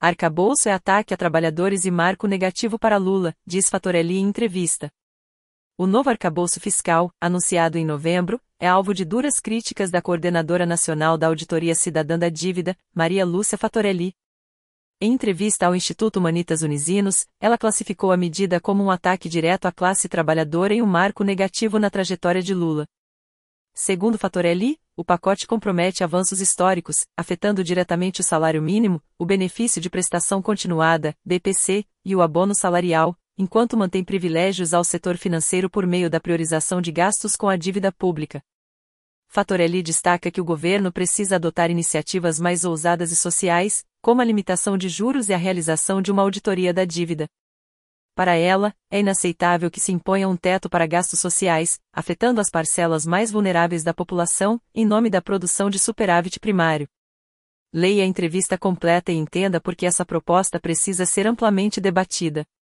Arcabouço é ataque a trabalhadores e marco negativo para Lula, diz Fattorelli em entrevista. O novo arcabouço fiscal, anunciado em novembro, é alvo de duras críticas da coordenadora nacional da Auditoria Cidadã da Dívida, Maria Lúcia Fattorelli. Em entrevista ao Instituto Humanitas Unisinos, ela classificou a medida como um ataque direto à classe trabalhadora e um marco negativo na trajetória de Lula. Segundo Fattorelli, o pacote compromete avanços históricos, afetando diretamente o salário mínimo, o benefício de prestação continuada, BPC, e o abono salarial, enquanto mantém privilégios ao setor financeiro por meio da priorização de gastos com a dívida pública. Fattorelli destaca que o governo precisa adotar iniciativas mais ousadas e sociais, como a limitação de juros e a realização de uma auditoria da dívida. Para ela, é inaceitável que se imponha um teto para gastos sociais, afetando as parcelas mais vulneráveis da população, em nome da produção de superávit primário. Leia a entrevista completa e entenda por que essa proposta precisa ser amplamente debatida.